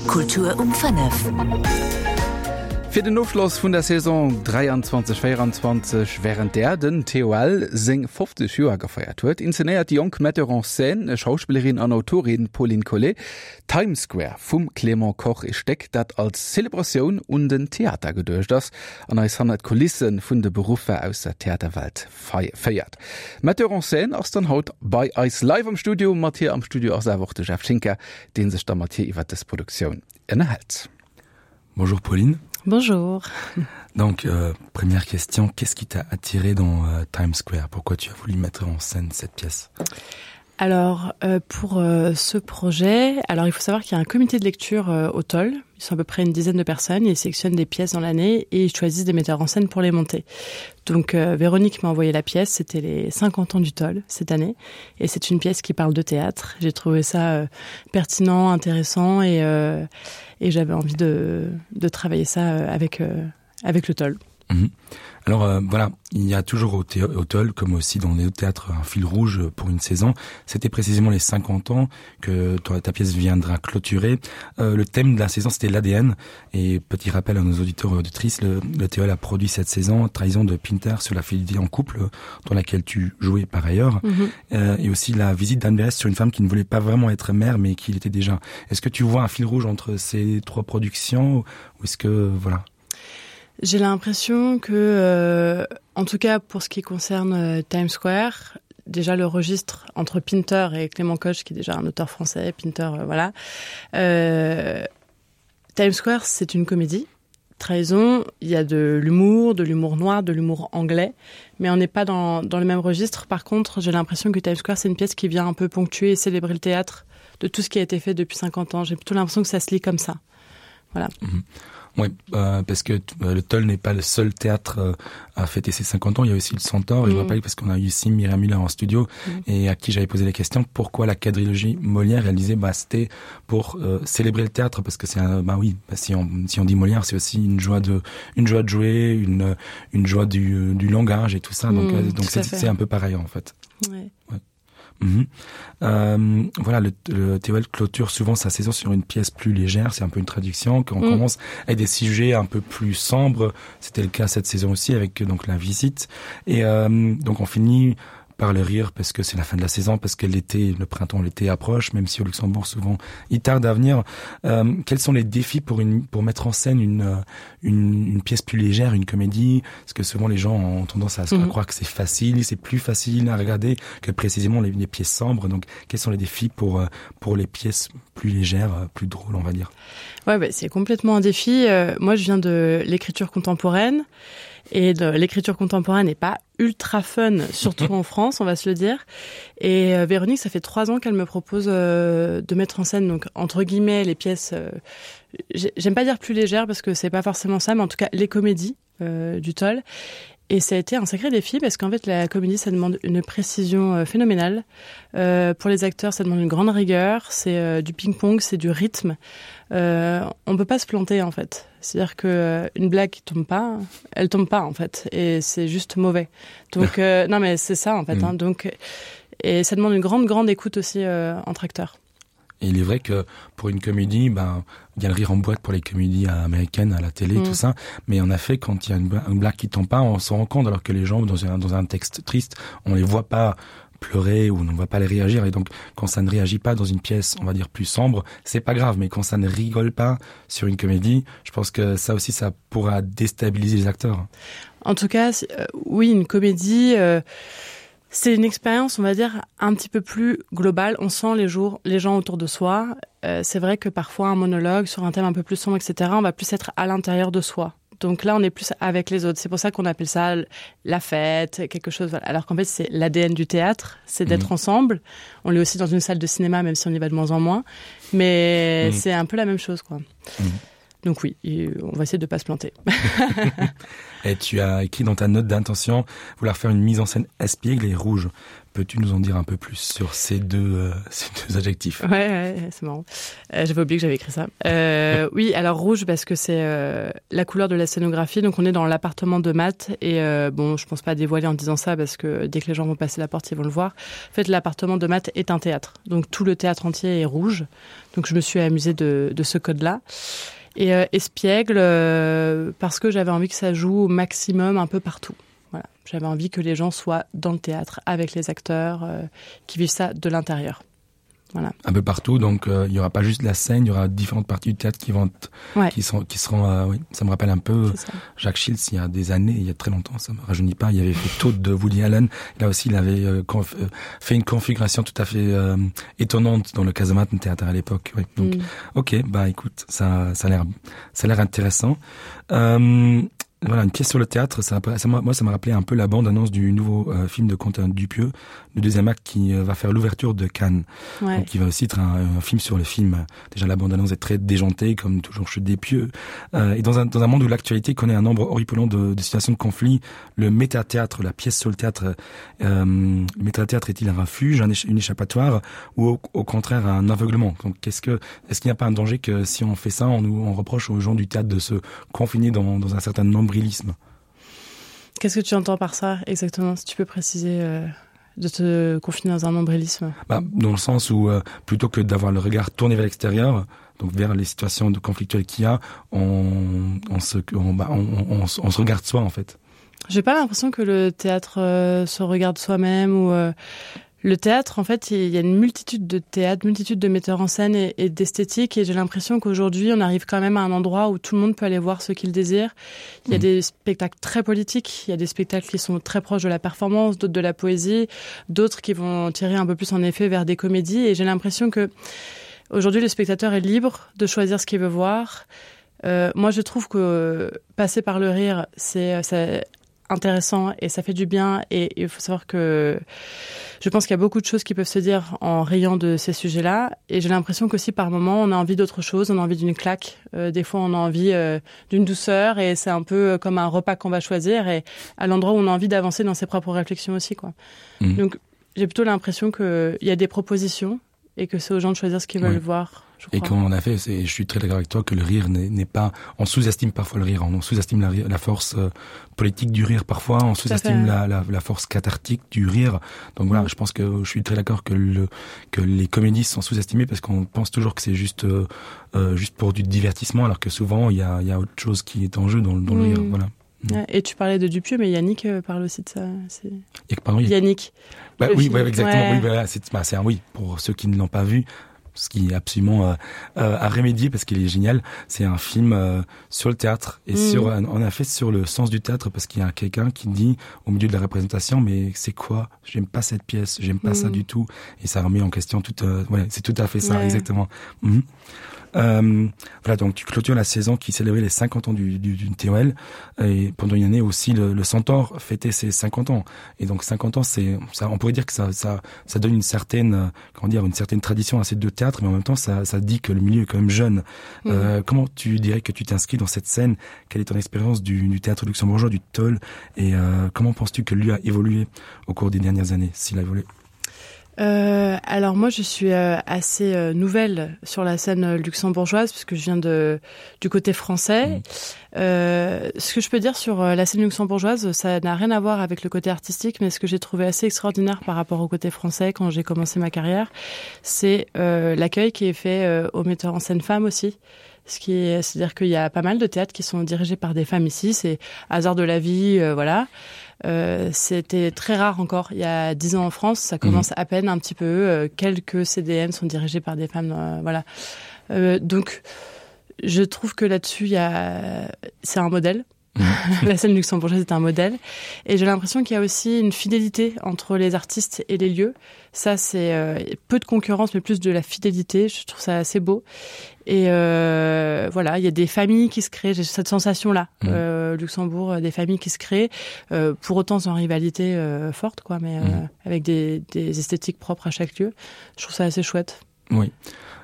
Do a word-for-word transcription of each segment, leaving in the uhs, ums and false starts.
Kultur um fünf. Für den Aufschluss von der Saison dreiundzwanzig vierundzwanzig, während der den T O L sing fünfzig Jahre gefeiert wird, inszeniert die junge Metteur en Scène, Schauspielerin und Autorin Pauline Collet, Times Square vom Clément Koch steckt dat als Zelebration und den Theater gedurcht das an als hundert Kulissen von den Berufen aus der Theaterwelt feiert. Metteur en Scène ist dann heute bei uns live im Studio, Matthias am Studio auch sehr der Chef Schinker, den sich dann Matthias über das Produktion innerhält. Bonjour Pauline. Bonjour. Donc, euh, première question, qu'est-ce qui t'a attiré dans euh, Times Square? Pourquoi tu as voulu mettre en scène cette pièce? Alors, euh, pour euh, ce projet, alors il faut savoir qu'il y a un comité de lecture euh, au T O L. Ils sont à peu près une dizaine de personnes. Ils sélectionnent des pièces dans l'année et ils choisissent des metteurs en scène pour les monter. Donc, euh, Véronique m'a envoyé la pièce. C'était les cinquante ans du T O L cette année. Et c'est une pièce qui parle de théâtre. J'ai trouvé ça euh, pertinent, intéressant et, euh, et j'avais envie de, de travailler ça avec, euh, avec le T O L. Mmh. Alors euh, voilà, il y a toujours au, thé- au T O L, comme aussi dans les autres théâtres, un fil rouge pour une saison. C'était précisément les cinquante ans que ta, ta pièce viendra clôturer. Euh, le thème de la saison, c'était l'A D N. Et petit rappel à nos auditeurs et auditrices, le, le T O L a produit cette saison Trahison de Pinter sur la fidélité en couple, dans laquelle tu jouais par ailleurs. Mmh. Euh, et aussi la visite d'Anne Berès sur une femme qui ne voulait pas vraiment être mère, mais qui l'était déjà. Est-ce que tu vois un fil rouge entre ces trois productions ou est-ce que, voilà? J'ai l'impression que, euh, en tout cas pour ce qui concerne euh, Times Square, déjà le registre entre Pinter et Clément Koch, qui est déjà un auteur français, Pinter, euh, voilà. Euh, Times Square, c'est une comédie. Trahison, il y a de l'humour, de l'humour noir, de l'humour anglais, mais on n'est pas dans, dans le même registre. Par contre, j'ai l'impression que Times Square, c'est une pièce qui vient un peu ponctuer et célébrer le théâtre de tout ce qui a été fait depuis cinquante ans. J'ai plutôt l'impression que ça se lit comme ça. Voilà. Mmh. Oui, euh, parce que euh, le T O L n'est pas le seul théâtre euh, à fêter ses cinquante ans. Il y a aussi le Centaure. Et mmh. je me rappelle parce qu'on a eu ici Myriam Müller en studio mmh. et à qui j'avais posé la question pourquoi la quadrilogie Molière. Elle disait bah c'était pour euh, célébrer le théâtre parce que c'est un bah oui bah, si on si on dit Molière c'est aussi une joie de une joie de jouer, une une joie du du langage et tout ça. Donc mmh, euh, donc c'est, c'est un peu pareil en fait. Ouais. Ouais. Mmh. Euh, voilà, le, le T O L clôture souvent sa saison sur une pièce plus légère, c'est un peu une traduction, qu'on mmh. commence avec des sujets un peu plus sombres, c'était le cas cette saison aussi avec donc la visite, et euh, donc on finit par le rire parce que c'est la fin de la saison, parce que l'été, le printemps, l'été approche, même si au Luxembourg souvent il tarde à venir. Euh, quels sont les défis pour une pour mettre en scène une une, une pièce plus légère, une comédie? Parce que souvent les gens ont tendance à, mmh. à croire que c'est facile, c'est plus facile à regarder que précisément les, les pièces sombres. Donc quels sont les défis pour pour les pièces plus légères, plus drôles, on va dire? Ouais, bah, c'est complètement un défi. Euh, moi, je viens de l'écriture contemporaine. Et de l'écriture contemporaine n'est pas ultra fun, surtout en France, on va se le dire. Et euh, Véronique, ça fait trois ans qu'elle me propose euh, de mettre en scène, donc entre guillemets, les pièces. Euh, j'aime pas dire plus légères parce que c'est pas forcément ça, mais en tout cas les comédies euh, du T O L. Et ça a été un sacré défi parce qu'en fait, la comédie, ça demande une précision euh, phénoménale. Euh, pour les acteurs, ça demande une grande rigueur. C'est euh, du ping-pong, c'est du rythme. Euh, on peut pas se planter, en fait. C'est-à-dire que euh, une blague qui tombe pas, elle tombe pas, en fait. Et c'est juste mauvais. Donc, euh, non, mais c'est ça, en fait. Mmh. Hein, donc, et ça demande une grande, grande écoute aussi euh, entre acteurs. Et il est vrai que pour une comédie, ben, il y a le rire en boîte pour les comédies américaines, à la télé, mmh. tout ça. Mais en effet, quand il y a une, une blague qui tombe pas, on s'en rend compte, alors que les gens, dans un, dans un texte triste, on les voit pas pleurer ou on ne voit pas les réagir. Et donc, quand ça ne réagit pas dans une pièce, on va dire plus sombre, c'est pas grave. Mais quand ça ne rigole pas sur une comédie, je pense que ça aussi, ça pourra déstabiliser les acteurs. En tout cas, euh, oui, une comédie... Euh... C'est une expérience, on va dire, un petit peu plus globale. On sent les, jours, les gens autour de soi. Euh, c'est vrai que parfois, un monologue sur un thème un peu plus sombre, et cetera, on va plus être à l'intérieur de soi. Donc là, on est plus avec les autres. C'est pour ça qu'on appelle ça la fête, quelque chose. Voilà. Alors qu'en fait, c'est l'A D N du théâtre, c'est d'être mmh. ensemble. On l'est aussi dans une salle de cinéma, même si on y va de moins en moins. Mais mmh. c'est un peu la même chose, quoi. Mmh. Donc oui, on va essayer de pas se planter. Et tu as écrit dans ta note d'intention vouloir faire une mise en scène espiègle et rouge. Peux-tu nous en dire un peu plus sur ces deux, euh, ces deux adjectifs? Ouais, ouais, c'est marrant. Euh, j'avais oublié que j'avais écrit ça. Euh, oui, alors rouge parce que c'est euh, la couleur de la scénographie. Donc on est dans l'appartement de Matt et euh, bon, je pense pas dévoiler en disant ça parce que dès que les gens vont passer la porte, ils vont le voir. En fait, l'appartement de Matt est un théâtre. Donc tout le théâtre entier est rouge. Donc je me suis amusée de, de ce code-là. Et euh, espiègle euh, parce que j'avais envie que ça joue au maximum un peu partout. Voilà, j'avais envie que les gens soient dans le théâtre avec les acteurs euh, qui vivent ça de l'intérieur. Voilà. Un peu partout, donc euh, il y aura pas juste la scène, il y aura différentes parties du théâtre qui vont, t- ouais. qui seront, qui seront, euh, oui, ça me rappelle un peu Jacques Childs il y a des années, il y a très longtemps, ça me rajeunit pas. Il avait fait Toad de Woody Allen. Là aussi, il avait euh, conf- euh, fait une configuration tout à fait euh, étonnante dans le Casemate Théâtre à l'époque. Oui. Donc, mm. ok, bah écoute, ça, ça a l'air, ça a l'air intéressant. Euh, Voilà, une pièce sur le théâtre, ça, ça, moi ça m'a rappelé un peu la bande-annonce du nouveau euh, film de Quentin Dupieux, le deuxième acte qui euh, va faire l'ouverture de Cannes. Ouais. Donc, qui va aussi être un, un film sur le film. Déjà, la bande-annonce est très déjantée, comme toujours chez Dupieux. Euh, et dans un, dans un monde où l'actualité connaît un nombre horripilant de, de situations de conflit, le métathéâtre, la pièce sur le théâtre, euh, le métathéâtre est-il un refuge, un éch- une échappatoire, ou au, au contraire un aveuglement? Donc, qu'est-ce que, est-ce qu'il n'y a pas un danger que si on fait ça, on nous, on reproche aux gens du théâtre de se confiner dans, dans un certain nombre Qu'est-ce que tu entends par ça exactement, si tu peux préciser euh, de te confiner dans un nombrilisme? Bah, dans le sens où euh, plutôt que d'avoir le regard tourné vers l'extérieur, donc vers les situations de conflictuelles qu'il y a, on, on, se, on, bah, on, on, on, on se regarde soi en fait. J'ai pas l'impression que le théâtre euh, se regarde soi-même ou euh, le théâtre, en fait, il y a une multitude de théâtres, multitude de metteurs en scène et, et d'esthétiques. Et j'ai l'impression qu'aujourd'hui, on arrive quand même à un endroit où tout le monde peut aller voir ce qu'il désire. Il y a mmh. des spectacles très politiques. Il y a des spectacles qui sont très proches de la performance, d'autres de la poésie, d'autres qui vont tirer un peu plus en effet vers des comédies. Et j'ai l'impression que aujourd'hui, le spectateur est libre de choisir ce qu'il veut voir. Euh, moi, je trouve que passer par le rire, c'est... c'est intéressant et ça fait du bien et il faut savoir que je pense qu'il y a beaucoup de choses qui peuvent se dire en riant de ces sujets-là et j'ai l'impression qu'aussi par moments on a envie d'autre chose, on a envie d'une claque, euh, des fois on a envie euh, d'une douceur et c'est un peu comme un repas qu'on va choisir et à l'endroit où on a envie d'avancer dans ses propres réflexions aussi quoi. Mmh. Donc j'ai plutôt l'impression qu'il y a des propositions et que c'est aux gens de choisir ce qu'ils veulent oui. voir. Et comme on a fait, c'est, je suis très d'accord avec toi que le rire n'est, n'est pas, on sous-estime parfois le rire, on sous-estime la, la force euh, politique du rire parfois, on sous-estime la, la, la force cathartique du rire. Donc voilà, mmh. je pense que je suis très d'accord que le, que les comédies sont sous-estimées parce qu'on pense toujours que c'est juste, euh, euh, juste pour du divertissement, alors que souvent il y a, il y a autre chose qui est en jeu dans, dans mmh. le rire. Voilà. Ouais, et tu parlais de Dupieux, mais Yannick parle aussi de ça. C'est... Pardon, Yannick. Bah, oui, ouais, exactement. Ouais. Oui, voilà, c'est, bah, c'est un oui pour ceux qui ne l'ont pas vu. Ce qui est absolument euh, euh, à remédier parce qu'il est génial. C'est un film euh, sur le théâtre et mmh. sur, on a fait sur le sens du théâtre parce qu'il y a quelqu'un qui dit au milieu de la représentation, mais c'est quoi? J'aime pas cette pièce, j'aime pas mmh. ça du tout. Et ça remet en question tout. Euh, ouais, c'est tout à fait ça, ouais. exactement. Mmh. Euh, voilà, donc tu clôtures la saison qui célébrait les cinquante ans du, du, du T O L et pendant une année aussi le, le Centaure fêtait ses cinquante ans et donc cinquante ans c'est ça, on pourrait dire que ça ça ça donne une certaine comment dire une certaine tradition à ces deux théâtres mais en même temps ça ça dit que le milieu est quand même jeune. Mmh. Euh, comment tu dirais que tu t'inscris dans cette scène? Quelle est ton expérience du, du théâtre luxembourgeois, du T O L et euh, comment penses-tu que lui a évolué au cours des dernières années s'il a évolué? Euh, alors moi je suis euh, assez euh, nouvelle sur la scène luxembourgeoise puisque je viens de du côté français. Mmh. Euh, ce que je peux dire sur euh, la scène luxembourgeoise, ça n'a rien à voir avec le côté artistique, mais ce que j'ai trouvé assez extraordinaire par rapport au côté français quand j'ai commencé ma carrière, c'est euh, l'accueil qui est fait euh, aux metteurs en scène femmes aussi. Ce qui est, c'est-à-dire qu'il y a pas mal de théâtres qui sont dirigés par des femmes ici, c'est hasard de la vie, euh, voilà. Euh, c'était très rare encore. Il y a dix ans en France, ça commence mmh. à peine un petit peu. Euh, quelques C D N sont dirigés par des femmes, euh, voilà. Euh, donc, je trouve que là-dessus, il y a, c'est un modèle. La scène luxembourgeoise est un modèle et j'ai l'impression qu'il y a aussi une fidélité entre les artistes et les lieux. Ça c'est euh, peu de concurrence mais plus de la fidélité, je trouve ça assez beau et euh, voilà, il y a des familles qui se créent, j'ai cette sensation là mmh. euh, Luxembourg, des familles qui se créent euh, pour autant sans rivalité euh, forte quoi mais euh, mmh. avec des, des esthétiques propres à chaque lieu. Je trouve ça assez chouette. Oui.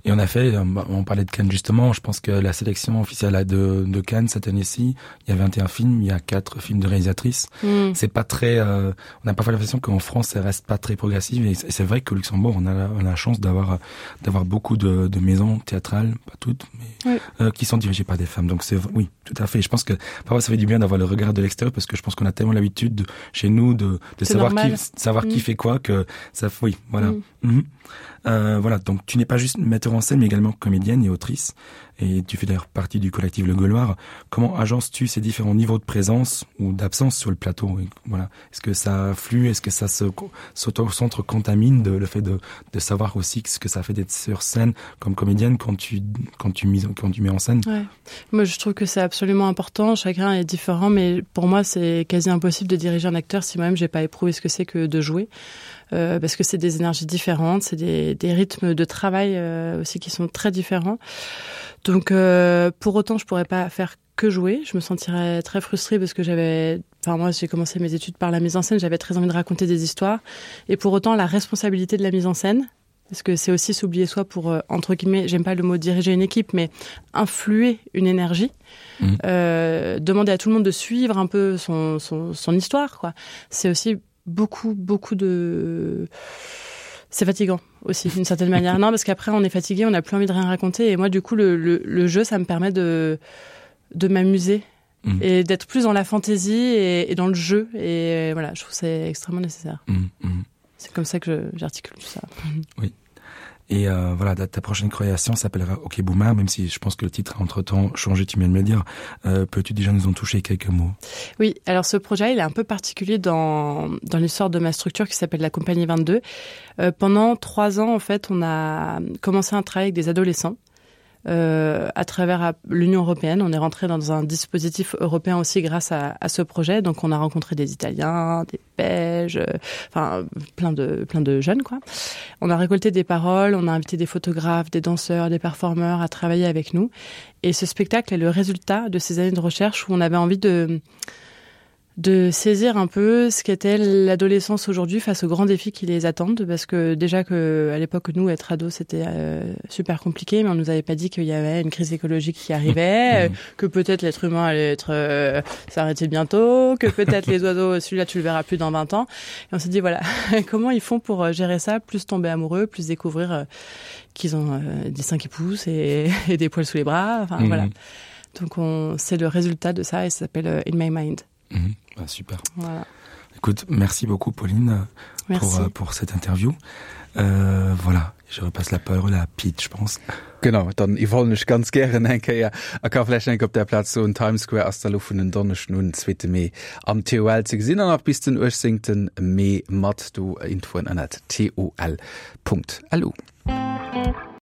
Et on a fait, on parlait de Cannes justement, je pense que la sélection officielle de, de Cannes cette année-ci, il y a vingt et un films, il y a quatre films de réalisatrices. Mm. C'est pas très, euh, on a parfois l'impression qu'en France, ça reste pas très progressif. Et c'est vrai qu'au Luxembourg, on a la, on a la chance d'avoir, d'avoir beaucoup de, de maisons théâtrales, pas toutes, mais oui. euh, qui sont dirigées par des femmes. Donc c'est, oui, tout à fait. Je pense que parfois ça fait du bien d'avoir le regard de l'extérieur parce que je pense qu'on a tellement l'habitude de, chez nous de, de savoir normal. qui, savoir mm. qui fait quoi que ça, oui, voilà. Mm. Mm-hmm. Euh, voilà, donc tu n'es pas juste metteur en scène, mais également comédienne et autrice. Et tu fais d'ailleurs partie du collectif Le Gauloir. Comment agences-tu ces différents niveaux de présence ou d'absence sur le plateau? Et voilà, est-ce que ça flue? Est-ce que ça se s'auto-centre contamine de le fait de, de savoir aussi ce que ça fait d'être sur scène comme comédienne quand tu quand tu mises quand tu mets en scène? Ouais. Moi, je trouve que c'est absolument important. Chacun est différent, mais pour moi, c'est quasi impossible de diriger un acteur si moi-même j'ai pas éprouvé ce que c'est que de jouer. Euh, parce que c'est des énergies différentes, c'est des, des rythmes de travail euh, aussi qui sont très différents. Donc, euh, pour autant, je pourrais pas faire que jouer. Je me sentirais très frustrée parce que j'avais, enfin moi, j'ai commencé mes études par la mise en scène. J'avais très envie de raconter des histoires. Et pour autant, la responsabilité de la mise en scène, parce que c'est aussi s'oublier soi pour euh, entre guillemets, j'aime pas le mot diriger une équipe, mais influer une énergie. Mmh. Euh, demander à tout le monde de suivre un peu son, son, son histoire, quoi. C'est aussi beaucoup, beaucoup de... C'est fatigant aussi, d'une certaine manière. Non, parce qu'après, on est fatigué, on n'a plus envie de rien raconter. Et moi, du coup, le, le, le jeu, ça me permet de, de m'amuser mmh. et d'être plus dans la fantaisie et, et dans le jeu. Et voilà, je trouve que c'est extrêmement nécessaire. Mmh. Mmh. C'est comme ça que je, j'articule tout ça. Oui. Et euh, voilà, ta prochaine création s'appellera OK Boomer, même si je pense que le titre a entre-temps changé, tu viens de me le dire. Euh, peux-tu déjà nous en toucher quelques mots? Oui, alors ce projet, il est un peu particulier dans, dans l'histoire de ma structure qui s'appelle la Compagnie vingt-deux. Euh, pendant trois ans, en fait, on a commencé un travail avec des adolescents. Euh, à travers l'Union européenne, on est rentré dans un dispositif européen aussi grâce à, à ce projet. Donc, on a rencontré des Italiens, des Belges, euh, enfin plein de plein de jeunes, quoi. On a récolté des paroles, on a invité des photographes, des danseurs, des performeurs à travailler avec nous. Et ce spectacle est le résultat de ces années de recherche où on avait envie de de saisir un peu ce qu'était l'adolescence aujourd'hui face aux grands défis qui les attendent, parce que déjà que à l'époque nous être ados c'était euh, super compliqué, mais on nous avait pas dit qu'il y avait une crise écologique qui arrivait, mmh. euh, que peut-être l'être humain allait être euh, s'arrêter bientôt, que peut-être les oiseaux celui-là tu le verras plus dans vingt ans. Et on s'est dit voilà comment ils font pour gérer ça, plus tomber amoureux, plus découvrir euh, qu'ils ont euh, des seins qui poussent et, et des poils sous les bras, enfin mmh. voilà. Donc on c'est le résultat de ça et ça s'appelle euh, In My Mind. Mmh. Ah, super. Voilà. Écoute, merci beaucoup Pauline merci. pour euh, pour cette interview. Euh, voilà, je repasse la parole à Pete, je pense. Genau, dann ich wollte nicht ganz gerne enke ja, a kann vielleicht enke auf der Platz so in Times Square aus der Luft von den Donnerschen und zweite Mai am T O L zu gesehen und ab bis den ursinkten Mai mat du info an at T O L Punkt L U.